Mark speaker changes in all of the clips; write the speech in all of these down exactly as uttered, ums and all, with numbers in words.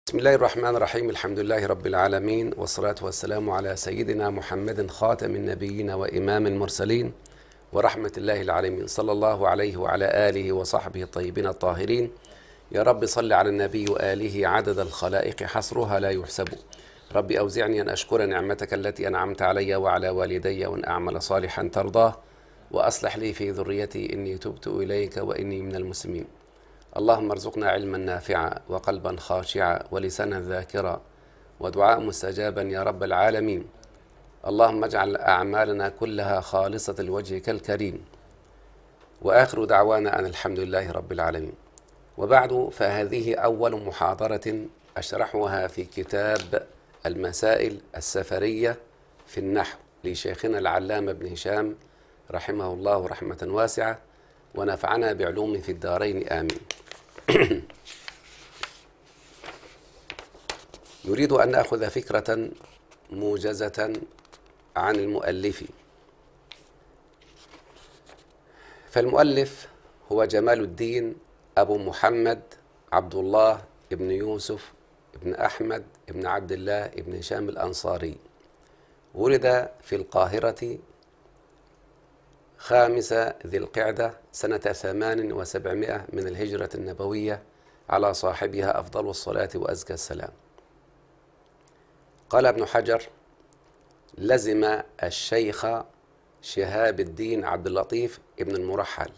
Speaker 1: بسم الله الرحمن الرحيم. الحمد لله رب العالمين، والصلاة والسلام على سيدنا محمد خاتم النبيين وإمام المرسلين ورحمة الله العالمين، صلى الله عليه وعلى آله وصحبه الطيبين الطاهرين. يا رب صل على النبي وآله عدد الخلائق حصرها لا يحسب. رب أوزعني أن أشكر نعمتك التي أنعمت علي وعلى والدي، وأن أعمل صالحا ترضاه، وأصلح لي في ذريتي إني تبت إليك وإني من المسلمين. اللهم ارزقنا علما نافعا وقلبا خاشعا ولسانا ذاكرا ودعاء مستجابا يا رب العالمين. اللهم اجعل أعمالنا كلها خالصة لوجهك الكريم، وآخر دعوانا أن الحمد لله رب العالمين. وبعد، فهذه أول محاضرة أشرحها في كتاب المسائل السفرية في النحو لشيخنا العلامة ابن هشام رحمه الله رحمة واسعة، ونفعنا بعلوم في الدارين آمين. نريد أن نأخذ فكرة موجزة عن المؤلف. فالمؤلف هو جمال الدين أبو محمد عبد الله ابن يوسف ابن أحمد ابن عبد الله ابن هشام الأنصاري. ولد في القاهرة خامس ذي القعدة سنة ثمان وسبعمائة من الهجرة النبوية، على صاحبها أفضل الصلاة وأزكى السلام. قال ابن حجر: لزم الشيخ شهاب الدين عبد اللطيف ابن المرحل،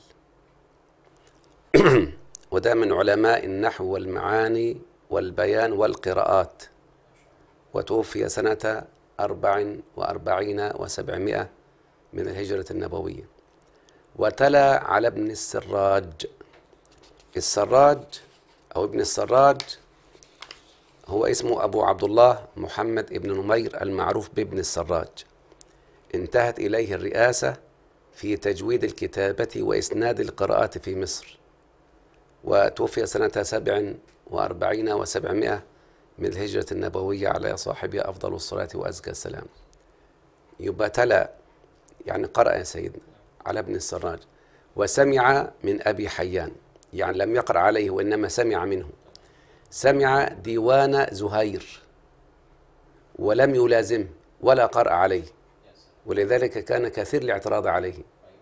Speaker 1: وده من علماء النحو والمعاني والبيان والقراءات، وتوفي سنة أربع وأربعين وسبعمائة من الهجرة النبوية. وتلا على ابن السراج. السراج أو ابن السراج هو اسمه أبو عبد الله محمد ابن نمير المعروف بابن السراج. انتهت إليه الرئاسة في تجويد الكتابة وإسناد القراءات في مصر، وتوفي سنة سبع وأربعين وسبعمائة من الهجرة النبوية، على صاحبها أفضل الصلاة وأزكى السلام. يبقى تلا يعني قرأ يا سيدنا على ابن السراج. وسمع من أبي حيان، يعني لم يقرأ عليه وإنما سمع منه. سمع ديوان زهير ولم يلازمه ولا قرأ عليه، ولذلك كان كثير الاعتراض عليه،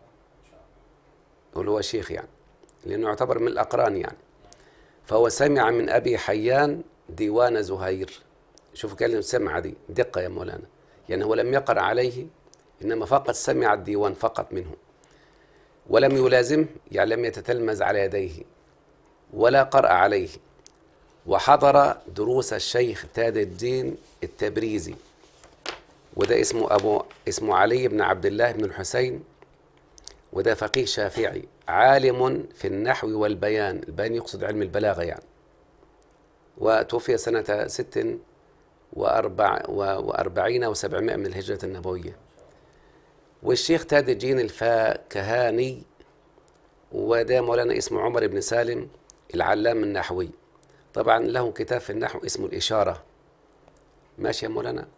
Speaker 1: وهو شيخ يعني، لأنه يعتبر من الأقران يعني. فهو سمع من أبي حيان ديوان زهير. شوفوا كلمة سمع دي دقة يا مولانا، يعني هو لم يقرأ عليه إنما فقط سمع الديوان فقط منه، ولم يلازمه يعني لم يتتلمذ على يديه ولا قرأ عليه. وحضر دروس الشيخ تاج الدين التبريزي، وده اسمه أبو اسمه علي بن عبد الله بن الحسين، وده فقيه شافعي عالم في النحو والبيان. البيان يقصد علم البلاغة يعني. وتوفي سنة ست وأربع وأربعين وسبعمائة من الهجرة النبوية. والشيخ تاج الدين الفاكهاني، وده مولانا اسمه عمر بن سالم العلام النحوي. طبعا له كتاب في النحو اسمه الإشارة، ماشي يا مولانا.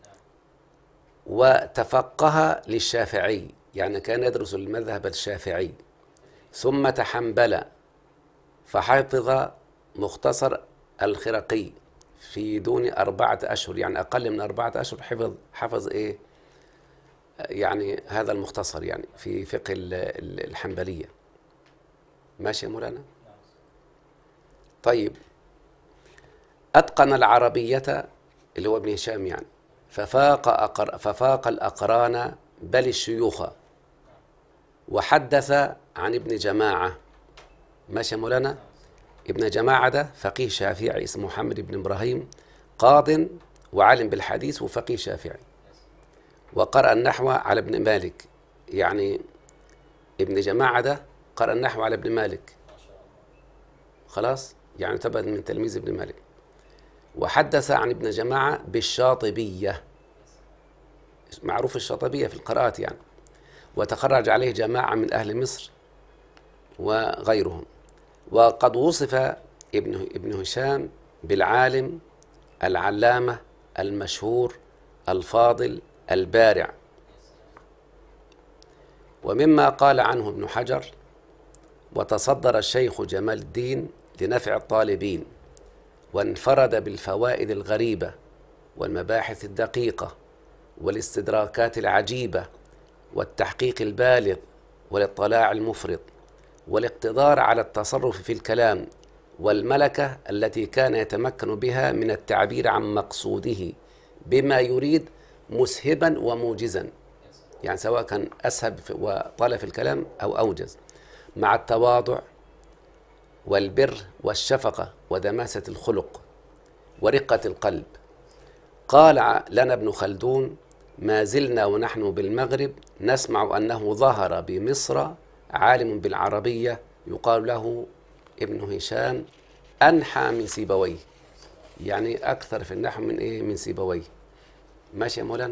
Speaker 1: وتفقه للشافعي، يعني كان يدرس المذهب الشافعي، ثم تحنبل فحفظ مختصر الخرقي في دون أربعة أشهر، يعني أقل من أربعة أشهر حفظ حفظ إيه يعني هذا المختصر يعني في فقه الحنبلية، ماشي يا مولانا. طيب، أتقن العربية اللي هو ابن هشام يعني، ففاق أقر ففاق الأقران بل الشيوخ، وحدث عن ابن جماعة، ماشي يا مولانا. ابن جماعة ده فقيه شافعي اسمه محمد بن إبراهيم، قاض وعالم بالحديث وفقيه شافعي. وقرأ النحو على ابن مالك، يعني ابن جماعة ده قرأ النحو على ابن مالك، خلاص يعني تبع من تلميذ ابن مالك. وحدث عن ابن جماعة بالشاطبية، معروف الشاطبية في القراءات يعني. وتخرج عليه جماعة من أهل مصر وغيرهم. وقد وصف ابن ابن هشام بالعالم العلامة المشهور الفاضل البارع. ومما قال عنه ابن حجر: وتصدر الشيخ جمال الدين لنفع الطالبين، وانفرد بالفوائد الغريبة والمباحث الدقيقة والاستدراكات العجيبة والتحقيق البالغ والاطلاع المفرط والاقتدار على التصرف في الكلام والملكة التي كان يتمكن بها من التعبير عن مقصوده بما يريد مسهبا وموجزا، يعني سواء كان أسهب وطال في الكلام أو أوجز، مع التواضع والبر والشفقة ودماسة الخلق ورقة القلب. قال لنا ابن خلدون: ما زلنا ونحن بالمغرب نسمع أنه ظهر بمصر عالم بالعربية يقال له ابن هشام أنحى من سيبويه، يعني أكثر في النحو من إيه؟ من سيبويه. ماشي يا مولانا؟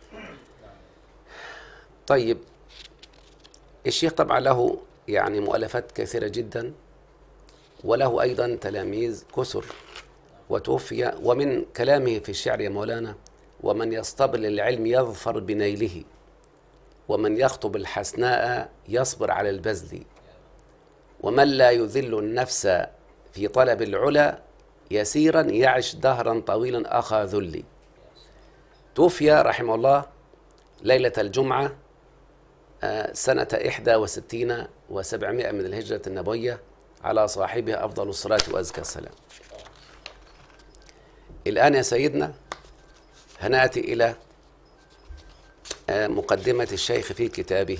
Speaker 1: طيب، الشيخ طبعا له يعني مؤلفات كثيرة جدا، وله أيضا تلاميذ كثر، وتوفي. ومن كلامه في الشعر يا مولانا: ومن يصطبر للعلم يظفر بنيله، ومن يخطب الحسناء يصبر على البذل، ومن لا يذل النفس في طلب العلا يسيرا يعش دهرا طويلا أخا ذلي. توفي رحمه الله ليلة الجمعة سنة إحدى وستين وسبعمائة من الهجرة النبوية، على صاحبها أفضل الصلاة وأزكى السلام. الآن يا سيدنا هنأتي إلى مقدمة الشيخ في كتابه.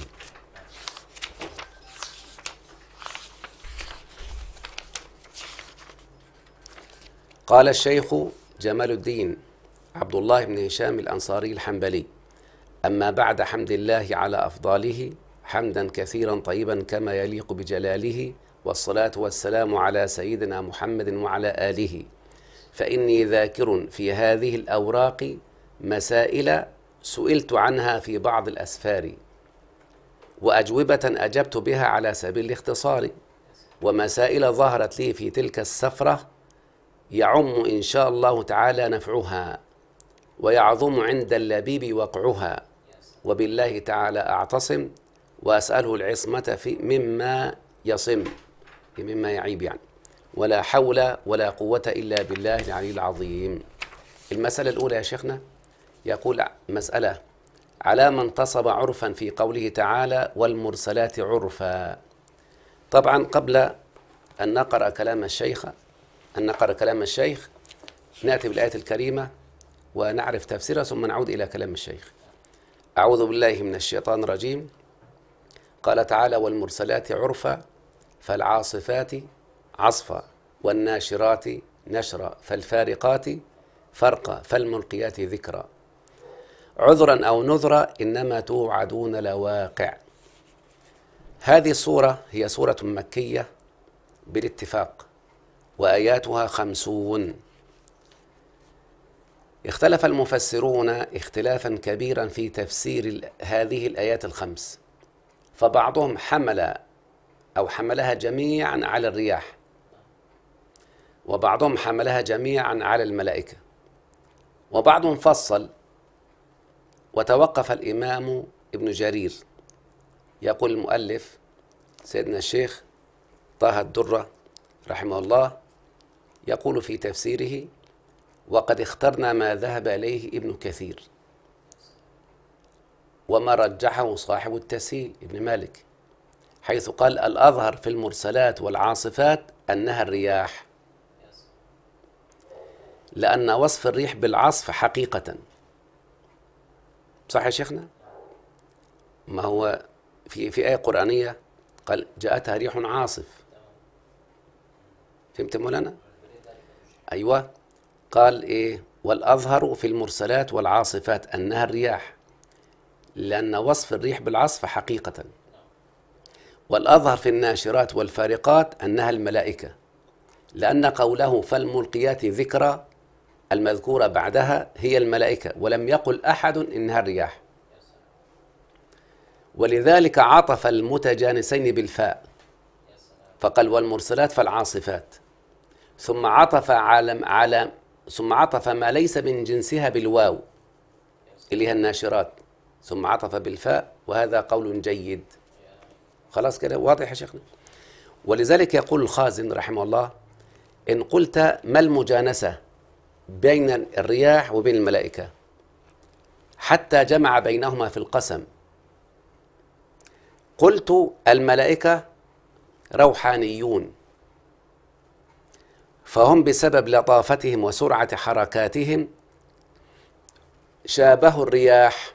Speaker 1: قال الشيخ جمال الدين عبد الله بن هشام الأنصاري الحنبلي: أما بعد، حمد الله على أفضاله حمدا كثيرا طيبا كما يليق بجلاله، والصلاة والسلام على سيدنا محمد وعلى آله. فإني ذاكر في هذه الأوراق مسائل سئلت عنها في بعض الأسفار، وأجوبة أجبت بها على سبيل الاختصار، ومسائل ظهرت لي في تلك السفرة يعم إن شاء الله تعالى نفعها، ويعظم عند اللبيب وقعها، وبالله تعالى أعتصم، وأسأله العصمة في مما يصم، مما يعيب يعني، ولا حول ولا قوة إلا بالله العلي العظيم. المسألة الأولى يا شيخنا، يقول مسألة على ما انتصب عرفا في قوله تعالى: والمرسلات عرفا. طبعا قبل أن نقرأ كلام الشيخ أن نقرأ كلام الشيخ نأتي بالآية الكريمة ونعرف تفسيرها، ثم نعود إلى كلام الشيخ. أعوذ بالله من الشيطان الرجيم. قال تعالى: والمرسلات عرفا فالعاصفات عصفا والناشرات نشرا فالفارقات فرقا فالملقيات ذكرا. عذرا أو نذرا إنما توعدون لواقع. هذه السورة هي سورة مكية بالاتفاق، وآياتها خمسون. اختلف المفسرون اختلافا كبيرا في تفسير هذه الآيات الخمس، فبعضهم حمل أو حملها جميعا على الرياح، وبعضهم حملها جميعا على الملائكة، وبعضهم فصل. وتوقف الإمام ابن جرير. يقول المؤلف سيدنا الشيخ طه الدرة رحمه الله، يقول في تفسيره: وقد اخترنا ما ذهب إليه ابن كثير، وما رجحه صاحب التسهيل ابن مالك، حيث قال: الأظهر في المرسلات والعاصفات أنها الرياح، لأن وصف الريح بالعصف حقيقة. صح يا شيخنا؟ ما هو في في آية قرآنية قال: جاءتها ريح عاصف. فهمت مولانا؟ أيوة. قال إيه؟ والأظهر في المرسلات والعاصفات أنها الرياح، لأن وصف الريح بالعصف حقيقة. والأظهر في الناشرات والفارقات أنها الملائكة، لأن قوله فالملقيات ذكرى المذكورة بعدها هي الملائكة، ولم يقل أحد إنها الرياح. ولذلك عطف المتجانسين بالفاء، فقال: والمرسلات فالعاصفات، ثم عطف على على ثم عطف ما ليس من جنسها بالواو اللي هي الناشرات، ثم عطف بالفاء، وهذا قول جيد. خلاص كده واضح يا شيخنا؟ ولذلك يقول الخازن رحمه الله: إن قلت ما المجانسة بين الرياح وبين الملائكة حتى جمع بينهما في القسم، قلت الملائكة روحانيون، فهم بسبب لطافتهم وسرعة حركاتهم شابهوا الرياح،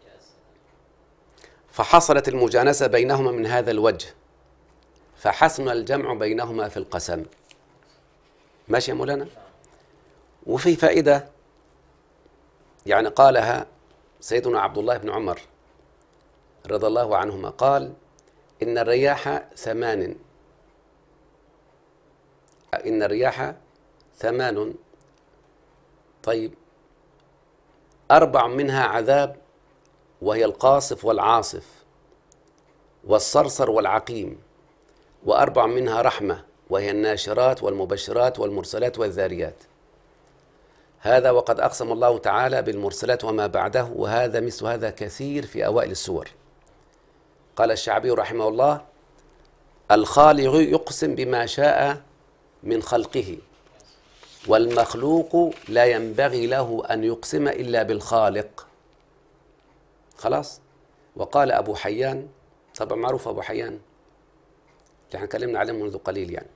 Speaker 1: فحصلت المجانسة بينهما من هذا الوجه، فحسن الجمع بينهما في القسم. ماشي يا مولانا؟ وفي فائدة يعني قالها سيدنا عبد الله بن عمر رضي الله عنهما، قال إن الرياح ثمان إن الرياح ثمان طيب أربع منها عذاب، وهي القاصف والعاصف والصرصر والعقيم، وأربع منها رحمة، وهي الناشرات والمبشرات والمرسلات والذاريات. هذا وقد أقسم الله تعالى بالمرسلات وما بعده، وهذا مثل هذا كثير في أوائل السور. قال الشعبي رحمه الله: الخالق يقسم بما شاء من خلقه، والمخلوق لا ينبغي له أن يقسم إلا بالخالق. خلاص. وقال أبو حيان، طبعا معروف أبو حيان اللي احنا اتكلمنا عليه منذ قليل، يعني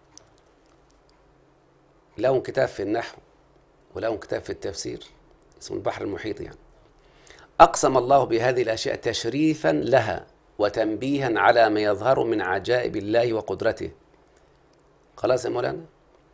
Speaker 1: له كتاب في النحو وله كتاب في التفسير اسمه البحر المحيط، يعني أقسم الله بهذه الأشياء تشريفا لها وتنبيها على ما يظهر من عجائب الله وقدرته. خلاص يا مولانا؟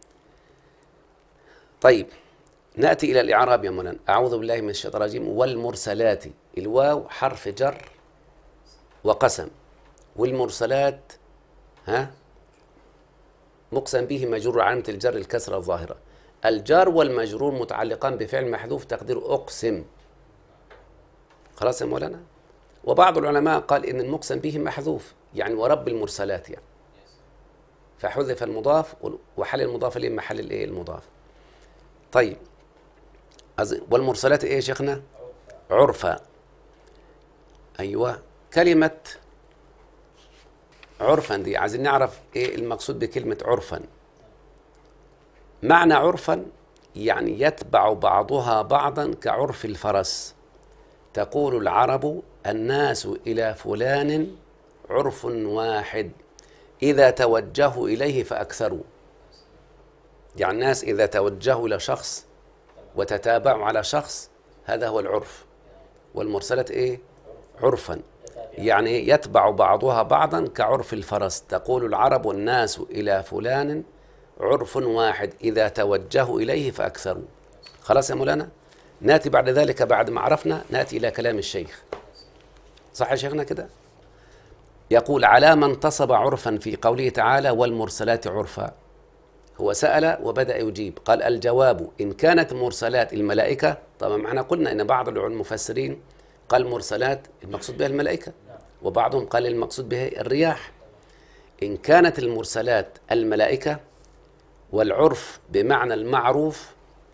Speaker 1: طيب نأتي إلى الإعراب يا مولانا. أعوذ بالله من الشيطان الرجيم. والمرسلات، الواو حرف جر وقسم، والمرسلات ها مقسم به مجرور علامة الجر الكسرة الظاهرة. الجار والمجرور متعلقان بفعل محذوف تقدير أقسم. خلاص يا مولانا؟ وبعض العلماء قال إن المقسم به محذوف، يعني ورب المرسلات، يعني فحذف المضاف وحل المضاف إليه محل الإيه المضاف. طيب والمرسلات إيه يا شيخنا؟ عرفا. أيوة، كلمة عرفا دي عايزين نعرف إيه المقصود بكلمة عرفا. معنى عرفا يعني يتبع بعضها بعضا كعرف الفرس. تقول العرب: الناس إلى فلان عرف واحد إذا توجهوا إليه فأكثروا. يعني الناس إذا توجهوا إلى شخص وتتابعوا على شخص، هذا هو العرف. والمرسلات إيه؟ عرفا، يعني يتبع بعضها بعضا كعرف الفرس. تقول العرب: الناس إلى فلان عرف واحد إذا توجهوا إليه فأكثروا. خلاص يا مولانا؟ نأتي بعد ذلك، بعد ما عرفنا نأتي إلى كلام الشيخ. صح يا شيخنا كده؟ يقول: على ما انتصب عرفا في قوله تعالى: والمرسلات عرفا. هو سأل وبدأ يجيب. قال: الجواب إن كانت مرسلات الملائكة، طبعا احنا قلنا إن بعض المفسرين قال مرسلات المقصود بها الملائكة، وبعضهم قال المقصود بها الرياح. إن كانت المرسلات الملائكة والعرف بمعنى المعروف،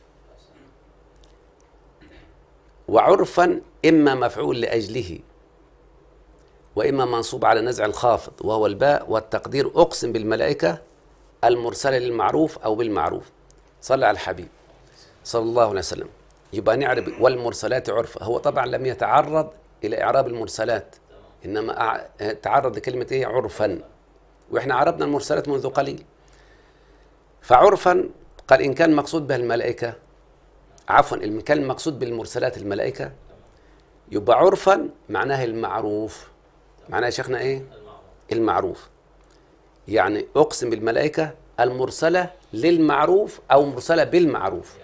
Speaker 1: وعرفا إما مفعول لأجله وإما منصوب على نزع الخافض وهو الباء، والتقدير أقسم بالملائكة المرسلة للمعروف أو بالمعروف. صلى على الحبيب صلى الله عليه وسلم. يبقى نعرف والمرسلات عرفا. هو طبعا لم يتعرض إلى إعراب المرسلات، إنما تعرض لكلمة إيه؟ عرفا. وإحنا عربنا المرسلات منذ قليل. فعرفا قال إن كان مقصود بها الملائكة، عفوا إن كان المقصود بالمرسلات الملائكة، يبقى عرفا معناها المعروف. معناها يا شيخنا إيه؟ المعروف. يعني أقسم بالملائكة المرسلة للمعروف أو مرسلة بالمعروف.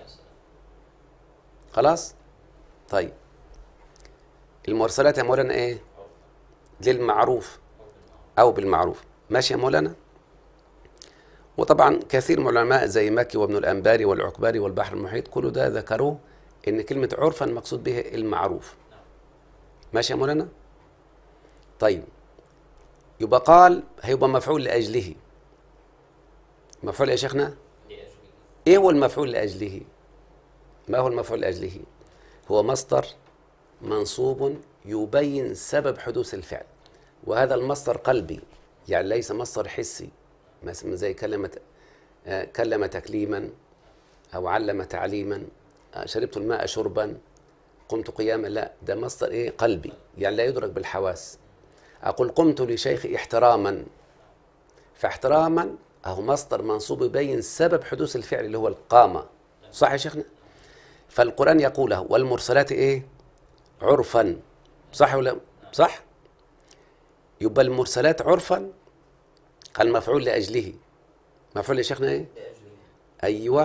Speaker 1: خلاص؟ طيب المرسلات يا مولانا إيه؟ للمعروف أو بالمعروف. ماشي يا مولانا؟ وطبعا كثير من العلماء زي مكي وابن الأنباري والعقباري والبحر المحيط كل ده ذكروه إن كلمة عرفا مقصود به المعروف. ماشي يا مولانا؟ طيب يبقى قال هيبقى مفعول لأجله. مفعول يا شيخنا؟ إيه هو المفعول لأجله؟ ما هو المفعول لأجله؟ هو مصدر منصوب يبين سبب حدوث الفعل، وهذا المصدر قلبي، يعني ليس مصدر حسي مثلا زي كلمة آه، كلم تكليما، أو علم تعليما، آه، شربت الماء شربا، قمت قياما. لا، ده مصدر إيه؟ قلبي، يعني لا يدرك بالحواس. أقول قمت لشيخ احتراما، فاحتراما أهو مصدر منصوب يبين سبب حدوث الفعل اللي هو القامة. صح يا شيخنا؟ فالقرآن يقوله والمرسلات إيه؟ عرفا. صح ولا صح؟ يبقى المرسلات عرفا المفعول لأجله. مفعول يا شيخنا إيه؟ أيوة،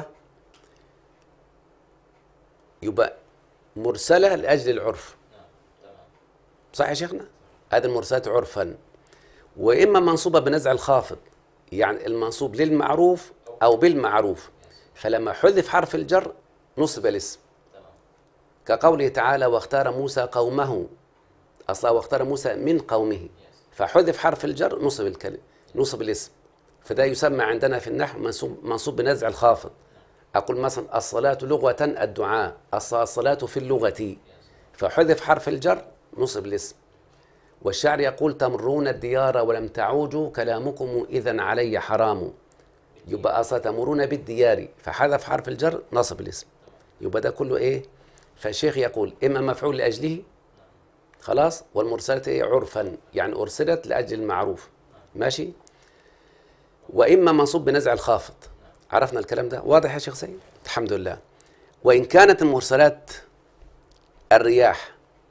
Speaker 1: يبقى مرسلة لأجل العرف. صح يا شيخنا؟ هذه المرسلات عرفا. وإما منصوبة بنزع الخافض، يعني المنصوب للمعروف أو بالمعروف، فلما حذف حرف الجر نصب الاسم، كقوله تعالى واختار موسى قومه، أصلا واختار موسى من قومه، فحذف حرف الجر نصب الكلمة، نصب الاسم. فده يسمى عندنا في النحو منصوب منصوب بنزع الخافض. أقول مثلا الصلاة لغة الدعاء، الصلاة في اللغة، فحذف حرف الجر نصب الاسم. والشاعر يقول تمرون الديار ولم تعوجوا كلامكم إذا علي حرام، يبقى أصلا تمرون بالديار، فحذف حرف الجر نصب الاسم. يبقى ده كله إيه؟ فالشيخ يقول إما مفعول لأجله خلاص، والمرسلات إيه؟ عرفا، يعني أرسلت لأجل المعروف. ماشي. وإما منصوب بنزع الخافض. عرفنا الكلام ده واضح يا شيخ سيد؟ الحمد لله. وإن كانت المرسلات الرياح،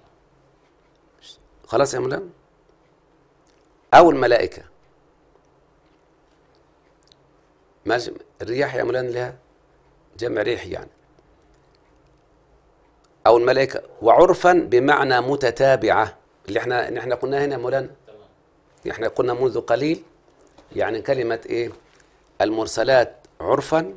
Speaker 1: خلاص يا مولانا، أو الملائكة. ماشي. الرياح يا مولانا لها جمع ريح يعني، أو الملائكة. وعرفا بمعنى متتابعة، اللي احنا اللي احنا قلناه هنا يا مولانا، احنا قلنا منذ قليل يعني كلمة ايه؟ المرسلات عرفا.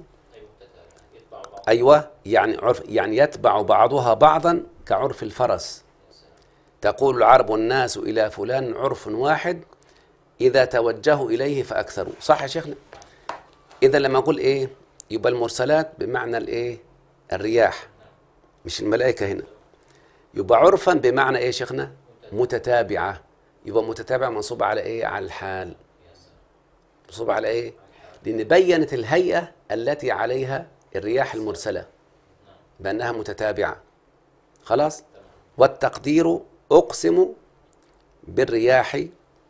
Speaker 1: أيوة، يعني عرف، يعني يتبع بعضها بعضا كعرف الفرس. تقول العرب الناس إلى فلان عرف واحد إذا توجهوا إليه فأكثروا. صح يا شيخنا؟ إذا لما أقول إيه؟ يبقى المرسلات بمعنى الإيه؟ الرياح، مش الملائكة هنا. يبقى عرفا بمعنى إيه يا شيخنا؟ متتابعة. يبقى متتابعة منصوبة على إيه؟ على الحال. منصوبة على إيه؟ لأن بينت الهيئة التي عليها الرياح المرسلة بأنها متتابعة. خلاص؟ والتقدير أقسم بالرياح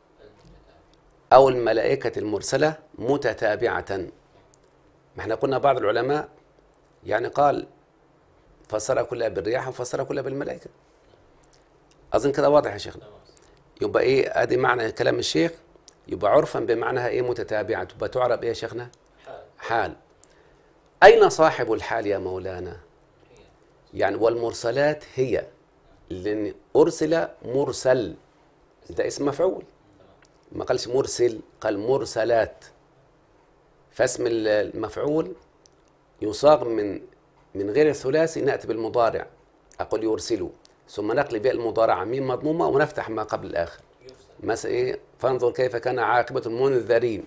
Speaker 1: أو الملائكة المرسلة متتابعة. ما احنا قلنا بعض العلماء يعني قال فسر كلها بالرياح وفسر كلها بالملائكة. أظن كده واضح يا شيخنا. يبقى إيه أدي معنى كلام الشيخ. يبقى عرفا بمعناها إيه؟ متتابعة. تبقى تعرب إيه يا شيخنا؟ حال. أين صاحب الحال يا مولانا؟ يعني والمرسلات هي، لأن أرسل مرسل ده اسم مفعول، ما قالش مرسل، قال مرسلات. فاسم المفعول يصاغ من من غير الثلاثي نأتي بالمضارع. أقول يرسلوا، ثم نقلب باء المضارعة ميم مضمومة ونفتح ما قبل الآخر. مثلا إيه؟ فانظر كيف كان عاقبة المنذرين.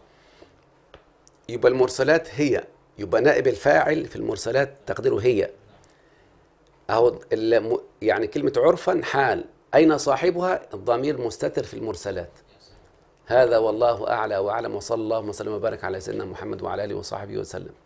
Speaker 1: يبقى المرسلات هي، يبقى نائب الفاعل في المرسلات تقديره هي. أهو يعني كلمة عرفا حال. أين صاحبها؟ الضمير مستتر في المرسلات. هذا والله أعلى وأعلم، وصلى الله وسلم وبارك على سيدنا محمد وعلى آله وصحبه وسلم.